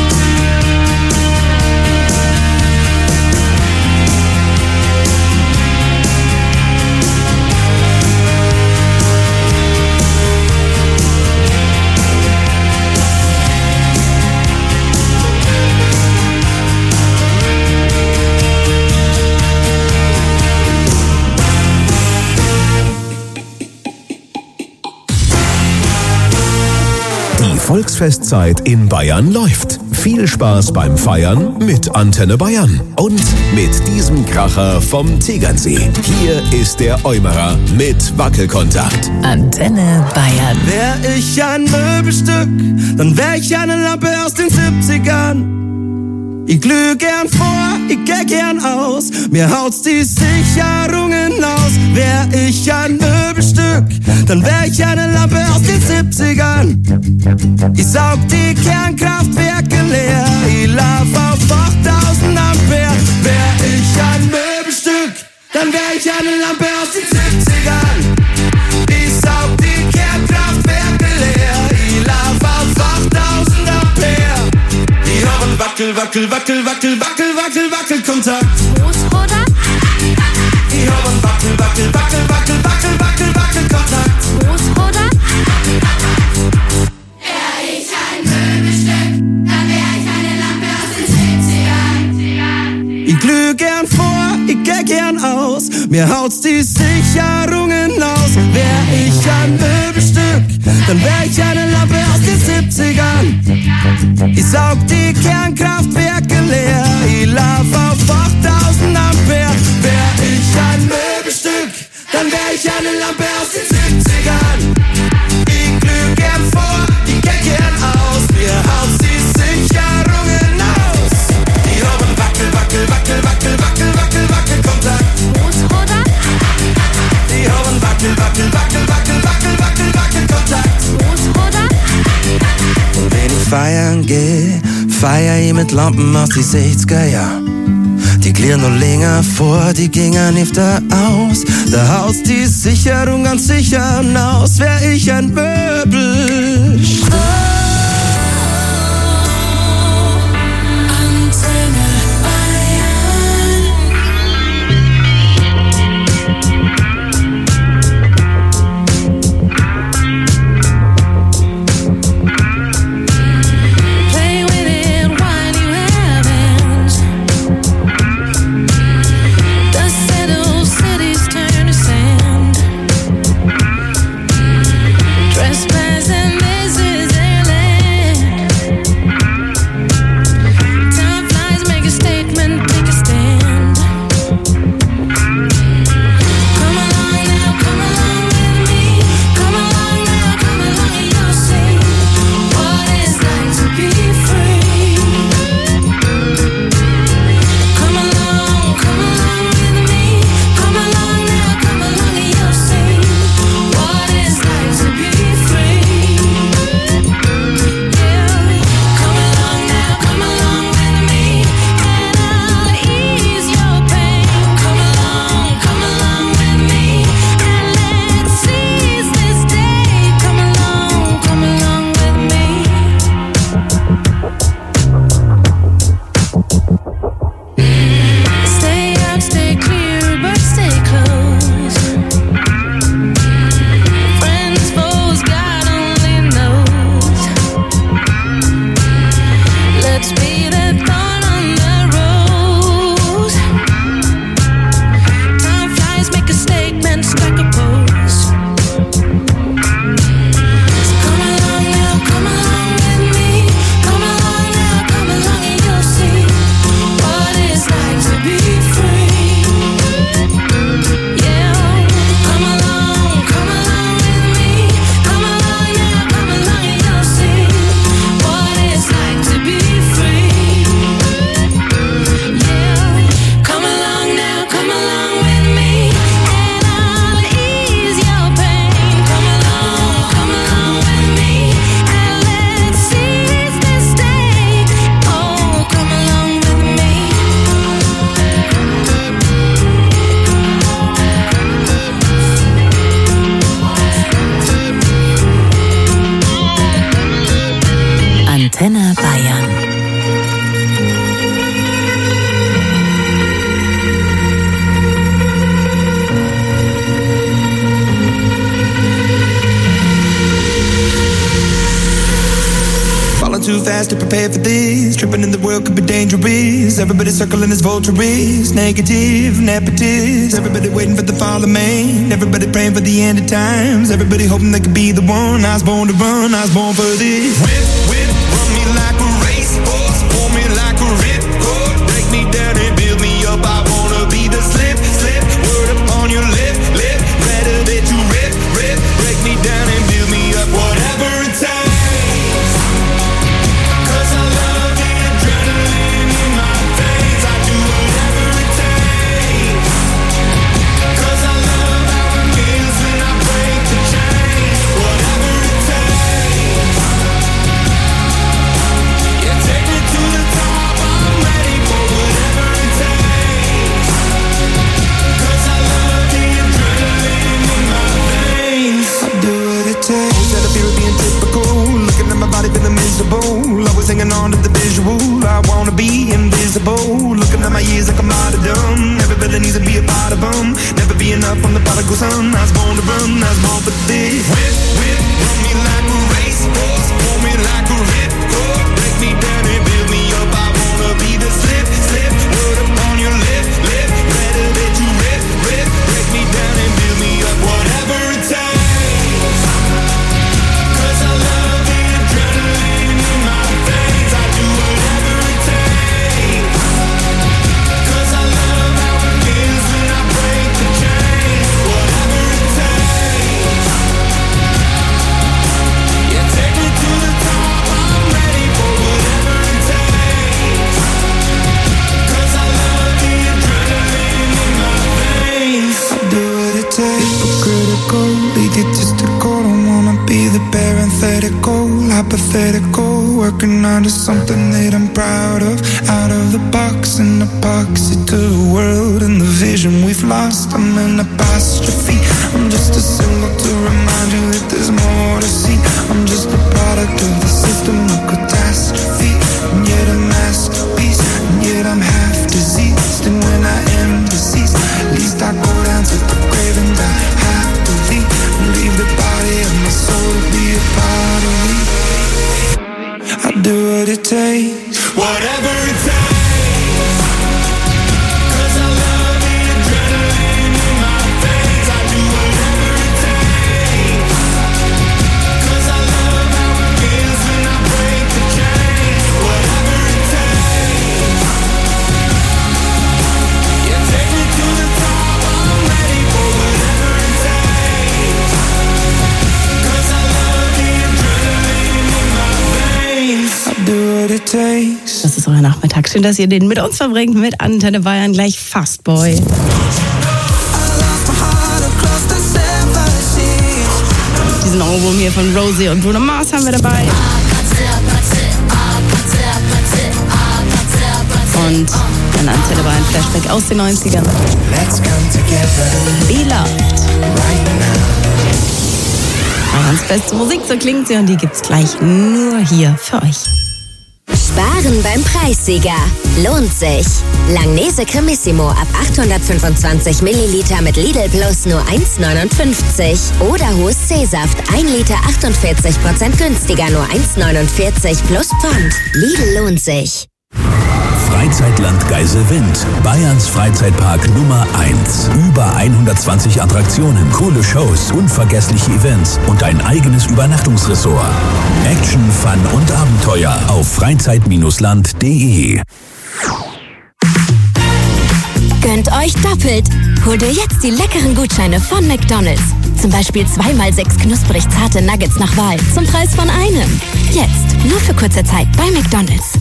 Die Volksfestzeit in Bayern läuft. Viel Spaß beim Feiern mit Antenne Bayern. Und mit diesem Kracher vom Tegernsee. Hier ist der Eumerer mit Wackelkontakt. Antenne Bayern. Wär ich ein Möbelstück, dann wär ich eine Lampe aus den 70ern. Ich glüh gern vor, ich geh gern aus, mir haut's die Sicherungen aus. Wär ich ein Möbelstück, dann wär ich eine Lampe aus den 70ern. Ich saug die Kernkraftwerke leer, ich lauf auf 8000 Ampere. Wär ich ein Möbelstück, dann wär ich eine Lampe aus den 70ern. Ich saug die Kernkraftwerke leer, ich lauf auf 8000 Ampere. Die haben Wackel, Wackel, Wackel, Wackel, Wackel, Wackel, Wackelkontakt. Fußroder? Die haben Wackel, Wackel, Wackel, Wackel, Wackel, Wackel, Wackelkontakt. Fußroder? Wär ich ein Möbelstück, dann wär ich eine Lampe aus den 70ern. Ich glüh gern vor, ich geh gern aus, mir haut's die Sicherungen aus. Wär ich ein Möbelstück, dann wär ich eine Lampe aus den 70ern. Ich saug die Kernkraftwerke leer, ich lauf auf 8000 Ampere. Wär ich ein Möbelstück, dann wär ich eine Lampe aus den 70ern. Ich glüh gern vor, ich geh gern aus, mir haut's die Sicherungen aus. Die haben Wackel, Wackel, Wackel, Wackel, Wackel, Wackel, Wackelkontakt. Fußroder? Die haben Wackel, Wackel, Wackel, Wackel, Wackel, Wackel, Wackelkontakt. Fußroder? Und wenn ich feiern geh, feier ich mit Lampen aus die 60er Jahr. Die klirren noch länger vor, die gingen öfter aus. Da haut's die Sicherung ganz sicher aus. Wär ich ein Möbelstück. Trespassing, this is LA. Antenne Bayern. Falling too fast to prepare for this. Tripping in the world could be dangerous. Everybody circling as vultures. Negative, nepotist. Everybody waiting for the fall of man. Everybody praying for the end of times. Everybody hoping they could be the one. I was born to run, I was born for this. Whip, run me like a racehorse. Pull me like a ripcord. Break me down and build me up. I wanna be the slip. Word upon your lip. Better that you rip. Break me down and build me up. Whatever it takes. Always hanging on to the visual. I wanna be invisible. Looking at my years like I'm out of dumb. Everybody needs to be a part of them. Never be enough on the prodigal son. I was born to run, I was born for this. Whip, run me like a racehorse. Pull me like a ripcord. Break me down and build me up. I wanna be the slip. Word upon your lip. Better that you rip. Break me down and build me up. Whatever it takes. Hypothetical, working onto something that I'm proud of. Out of the box, an epoxy to the world and the vision we've lost. I'm an apostrophe. I'm just a symbol to remind you that there's more to see. I'm just a product of the system of catastrophe, and yet a masterpiece, and yet I'm half diseased. And when I am deceased, at least I go down to the grave and die happily, and leave the body of my soul to be a part of me. I do what it takes, whatever it takes. Cause I love the adrenaline in my veins. I do whatever it takes. Cause I love how it feels when I break the chains. Whatever it takes. Yeah, take me to the top. I'm ready for whatever it takes. Cause I love the adrenaline in my veins. I do what it takes. Das ist euer Nachmittag. Schön, dass ihr den mit uns verbringt, mit Antenne Bayern. Gleich Fastboy. Diesen Ohrwurm hier von Rosie und Bruno Mars haben wir dabei. Und ein Antenne Bayern Flashback aus den 90ern. Be Loved. Bayerns beste Musik, so klingt sie, und die gibt's gleich nur hier für euch. Sparen beim Preissieger. Lohnt sich. Langnese Cremissimo ab 825 Milliliter mit Lidl Plus nur 1,59. Oder Hohes C-Saft 1 Liter 48% günstiger, nur 1,49 plus Pfand. Lidl lohnt sich. Freizeitland Geiselwind, Bayerns Freizeitpark Nummer 1. Über 120 Attraktionen, coole Shows, unvergessliche Events und ein eigenes Übernachtungsressort. Action, Fun und Abenteuer auf freizeit-land.de. Gönnt euch doppelt. Holt ihr jetzt die leckeren Gutscheine von McDonald's. Zum Beispiel 2x6 knusprig zarte Nuggets nach Wahl zum Preis von einem. Jetzt, nur für kurze Zeit bei McDonald's.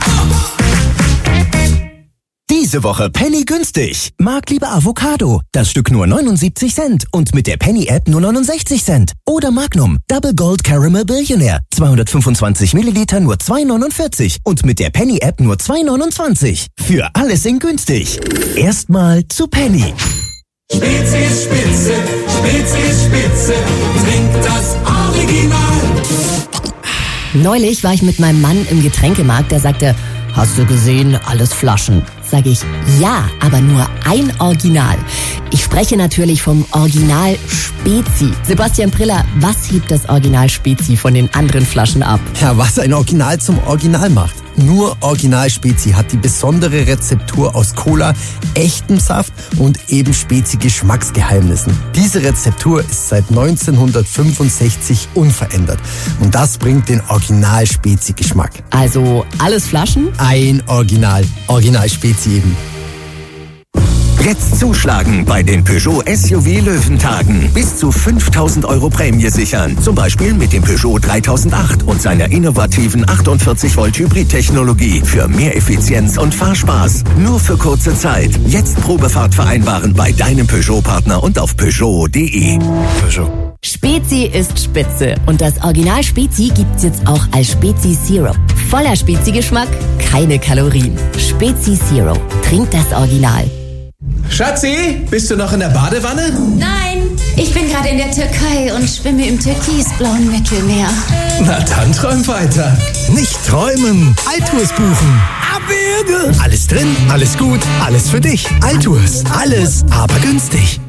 Diese Woche Penny günstig. Marktliebe Avocado. Das Stück nur 79 Cent und mit der Penny-App nur 69 Cent. Oder Magnum Double Gold Caramel Billionaire. 225 Milliliter nur 2,49 und mit der Penny-App nur 2,29. Für alles in günstig. Erstmal zu Penny. Spezies Spitze, Spezies Spitze, trinkt das Original. Neulich war ich mit meinem Mann im Getränkemarkt, der sagte, hast du gesehen, alles Flaschen. Sag ich, ja, aber nur ein Original. Ich spreche natürlich vom Original Spezi. Sebastian Priller, was hebt das Original Spezi von den anderen Flaschen ab? Ja, was ein Original zum Original macht. Nur Original Spezi hat die besondere Rezeptur aus Cola, echtem Saft und eben Spezi-Geschmacksgeheimnissen. Diese Rezeptur ist seit 1965 unverändert. Und das bringt den Original Spezi-Geschmack. Also alles Flaschen? Ein Original. Original Spezi eben. Jetzt zuschlagen bei den Peugeot SUV Löwentagen. Bis zu 5.000 € Prämie sichern. Zum Beispiel mit dem Peugeot 3008 und seiner innovativen 48-Volt Hybrid-Technologie für mehr Effizienz und Fahrspaß. Nur für kurze Zeit. Jetzt Probefahrt vereinbaren bei deinem Peugeot-Partner und auf Peugeot.de. Peugeot. Spezi ist spitze und das Original Spezi gibt's jetzt auch als Spezi Zero. Voller Spezi-Geschmack, keine Kalorien. Spezi Zero. Trink das Original. Schatzi, bist du noch in der Badewanne? Nein, ich bin gerade in der Türkei und schwimme im türkisblauen Mittelmeer. Na dann träum weiter. Nicht träumen, Altours buchen. Abwürge. Alles drin, alles gut, alles für dich. Altours, alles, aber günstig.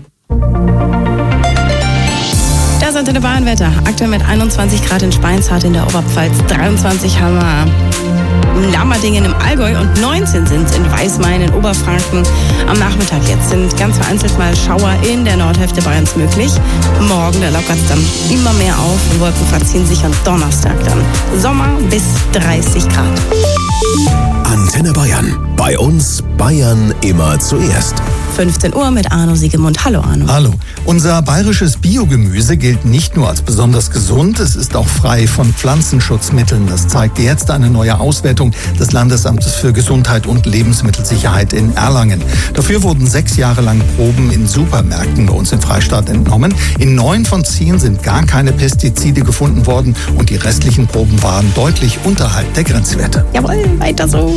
Das Antenne Bayern-Wetter. Aktuell mit 21 Grad in Speinshardt in der Oberpfalz, 23 haben wir in Lammerdingen im Allgäu und 19 sind es in Weißmain in Oberfranken. Am Nachmittag jetzt sind ganz vereinzelt mal Schauer in der Nordhälfte Bayerns möglich. Morgen, da lockert es dann immer mehr auf. Die Wolken verziehen sich am Donnerstag dann. Sommer bis 30 Grad. Antenne Bayern. Bei uns Bayern immer zuerst. 15 Uhr mit Arno Siegemund. Hallo Arno. Hallo. Unser bayerisches Biogemüse gilt nicht nur als besonders gesund, es ist auch frei von Pflanzenschutzmitteln. Das zeigt jetzt eine neue Auswertung des Landesamtes für Gesundheit und Lebensmittelsicherheit in Erlangen. Dafür wurden 6 Jahre lang Proben in Supermärkten bei uns im Freistaat entnommen. In 9 von 10 sind gar keine Pestizide gefunden worden und die restlichen Proben waren deutlich unterhalb der Grenzwerte. Jawohl, weiter so.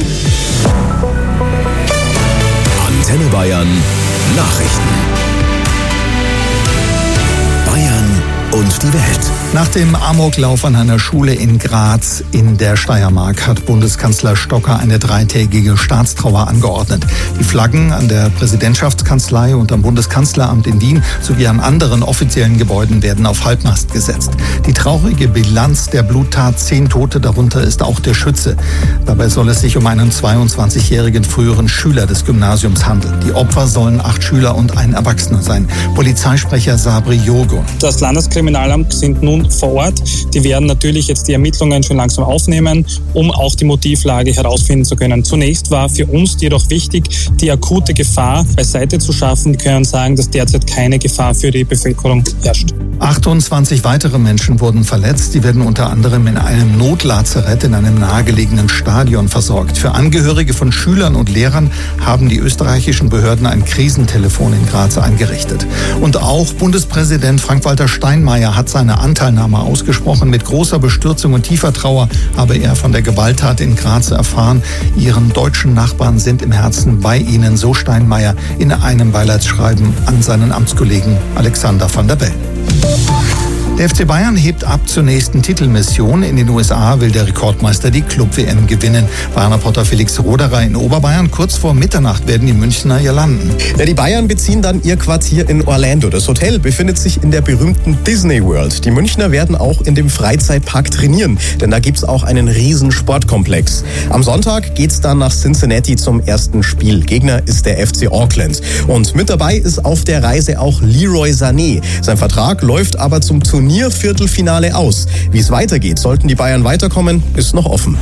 Antenne Bayern Nachrichten. Bayern und die Welt. Nach dem Amoklauf an einer Schule in Graz in der Steiermark hat Bundeskanzler Stocker eine 3-tägige Staatstrauer angeordnet. Die Flaggen an der Präsidentschaftskanzlei und am Bundeskanzleramt in Wien sowie an anderen offiziellen Gebäuden werden auf Halbmast gesetzt. Die traurige Bilanz der Bluttat, 10 Tote, darunter ist auch der Schütze. Dabei soll es sich um einen 22-jährigen früheren Schüler des Gymnasiums handeln. Die Opfer sollen 8 Schüler und ein Erwachsener sein. Polizeisprecher Sabri Jogo. Das Landeskriminalamt sind nun vor Ort. Die werden natürlich jetzt die Ermittlungen schon langsam aufnehmen, um auch die Motivlage herausfinden zu können. Zunächst war für uns jedoch wichtig, die akute Gefahr beiseite zu schaffen. Wir können sagen, dass derzeit keine Gefahr für die Bevölkerung herrscht. 28 weitere Menschen wurden verletzt. Die werden unter anderem in einem Notlazarett in einem nahegelegenen Stadion versorgt. Für Angehörige von Schülern und Lehrern haben die österreichischen Behörden ein Krisentelefon in Graz eingerichtet. Und auch Bundespräsident Frank-Walter Steinmeier hat seine Anteilnahme ausgesprochen. Mit großer Bestürzung und tiefer Trauer habe er von der Gewalttat in Graz erfahren. Ihren deutschen Nachbarn sind im Herzen bei ihnen, so Steinmeier in einem Beileidsschreiben an seinen Amtskollegen Alexander van der Bellen. Der FC Bayern hebt ab zur nächsten Titelmission. In den USA will der Rekordmeister die Club-WM gewinnen. Bayern-Reporter Felix Roderer in Oberbayern. Kurz vor Mitternacht werden die Münchner hier landen. Ja, die Bayern beziehen dann ihr Quartier in Orlando. Das Hotel befindet sich in der berühmten Disney World. Die Münchner werden auch in dem Freizeitpark trainieren, denn da gibt's auch einen riesen Sportkomplex. Am Sonntag geht's dann nach Cincinnati zum ersten Spiel. Gegner ist der FC Auckland. Und mit dabei ist auf der Reise auch Leroy Sané. Sein Vertrag läuft aber zum Turnierviertelfinale aus. Wie es weitergeht, sollten die Bayern weiterkommen, ist noch offen.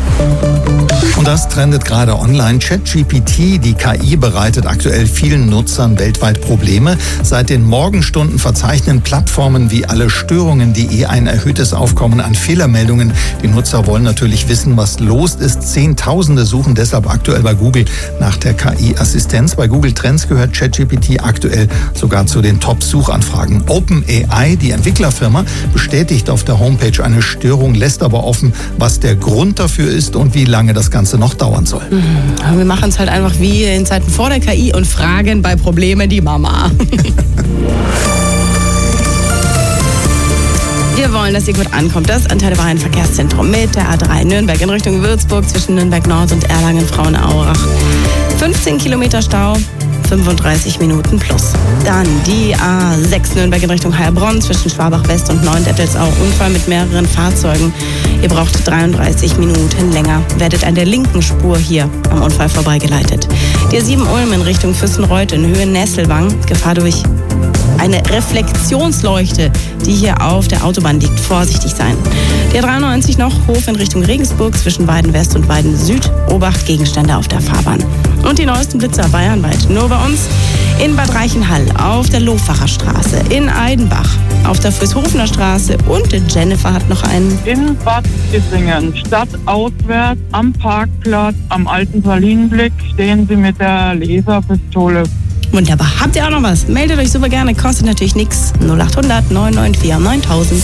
Und das trendet gerade online. ChatGPT, die KI, bereitet aktuell vielen Nutzern weltweit Probleme. Seit den Morgenstunden verzeichnen Plattformen wie allestörungen.de ein erhöhtes Aufkommen an Fehlermeldungen. Die Nutzer wollen natürlich wissen, was los ist. Zehntausende suchen deshalb aktuell bei Google nach der KI-Assistenz. Bei Google Trends gehört ChatGPT aktuell sogar zu den Top-Suchanfragen. OpenAI, die Entwicklerfirma, bestätigt auf der Homepage eine Störung, lässt aber offen, was der Grund dafür ist und wie lange das Ganze noch dauern soll. Aber wir machen es halt einfach wie in Zeiten vor der KI und fragen bei Problemen die Mama. Wir wollen, dass ihr gut ankommt. Das Antenne Bayern Verkehrszentrum mit der A3 Nürnberg in Richtung Würzburg zwischen Nürnberg Nord und Erlangen-Frauenaurach. 15 Kilometer Stau, 35 Minuten plus. Dann die A6 Nürnberg in Richtung Heilbronn zwischen Schwabach West und Neuendettelsau. Unfall mit mehreren Fahrzeugen. Ihr braucht 33 Minuten länger. Werdet an der linken Spur hier am Unfall vorbeigeleitet. Die A7 Ulm in Richtung Füssenreuth in Höhe Nesselwang. Gefahr durch eine Reflexionsleuchte, die hier auf der Autobahn liegt. Vorsichtig sein. Der 93 noch Hof in Richtung Regensburg zwischen Weiden West und Weiden Süd. Obacht, Gegenstände auf der Fahrbahn. Und die neuesten Blitzer bayernweit. Nur bei uns in Bad Reichenhall, auf der Lohfacher Straße, in Eidenbach, auf der Frieshofener Straße und Jennifer hat noch einen. In Bad Kissingen, stadtauswärts, am Parkplatz, am alten Salinenblick, stehen Sie mit der Laserpistole. Wunderbar. Habt ihr auch noch was? Meldet euch super gerne. Kostet natürlich nichts. 0800 994 9000.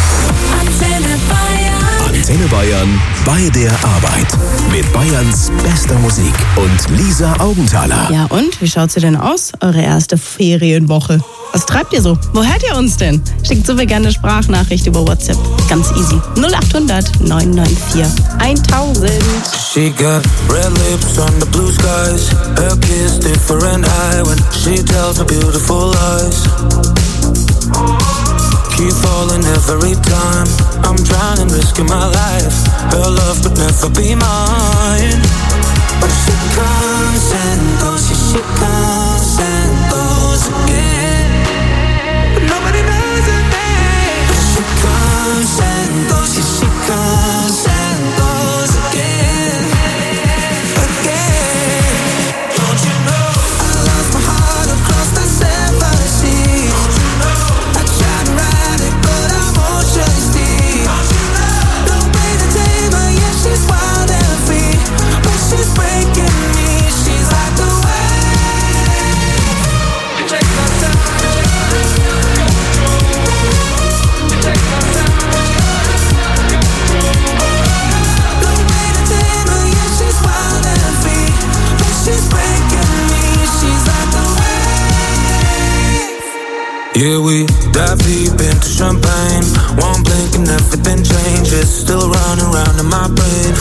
Antenne Bayern bei der Arbeit. Mit Bayerns bester Musik und Lisa Augenthaler. Ja und? Wie schaut's denn aus? Eure erste Ferienwoche. Was treibt ihr so? Wo hört ihr uns denn? Schickt super gerne eine Sprachnachricht über WhatsApp. Ganz easy. 0800 994 1000. She got red lips on the blue skies. Her kiss different eye when she tells her beautiful lies. Keep falling every time. I'm trying and risking my life. Her love could never be mine. But she comes and goes, she comes and goes again. But nobody knows her name. But she comes and goes, she comes and goes again. Again. Don't you know? I lost my heart across the seven seas. I tried to ride it, but I'm ocean deep. No way to tame her, yeah, she's wild and free. But she's breaking me, she's like the wave. You take my time, control. You take my time, control. No way to tame her, yeah, she's wild and free. But she's breaking me, she's like the wave. Yeah, we dive deep into champagne. One blink and everything changes. Still running around in my brain.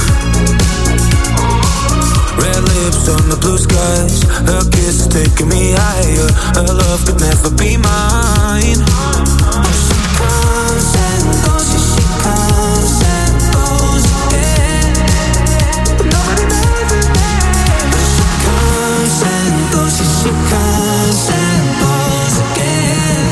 Red lips on the blue skies. Her kiss is taking me higher. Her love could never be mine. She comes and goes, she comes and goes again. But nobody knows her name. She comes and goes, she comes and goes again.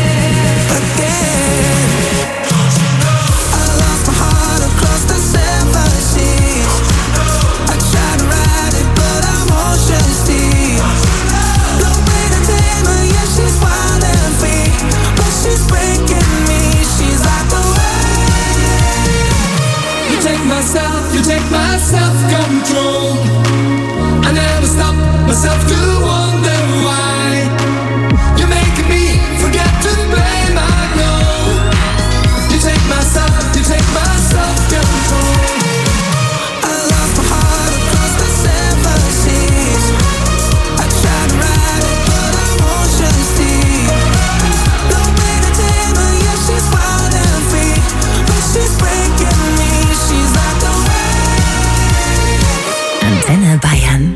Again. I lost my heart across the seven seas. I tried to ride it, but I'm ocean deep. No way to tame her, yeah, she's wild and free. But she's breaking me, she's like the wave. You take my self-control. I never stop myself to wonder why. You're making me forget to blame, I know. You take my self-control. I lost my heart across the seven seas. I tried to ride it, but I'm ocean deep. No way to tame her, yeah, she's wild and free. But she's breaking me, she's like the wave. Antenne Bayern.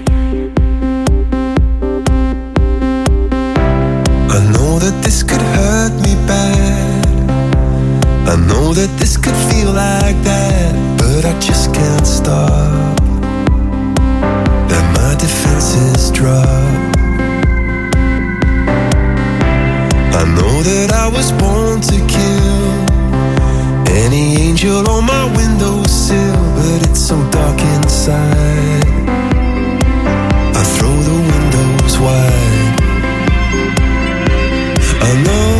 I know that this could hurt me bad. I know that this could feel like that, but I just can't stop. And my defenses drop. I know that I was born to kill any angel on my windowsill, but it's so dark inside. I throw the windows wide. I know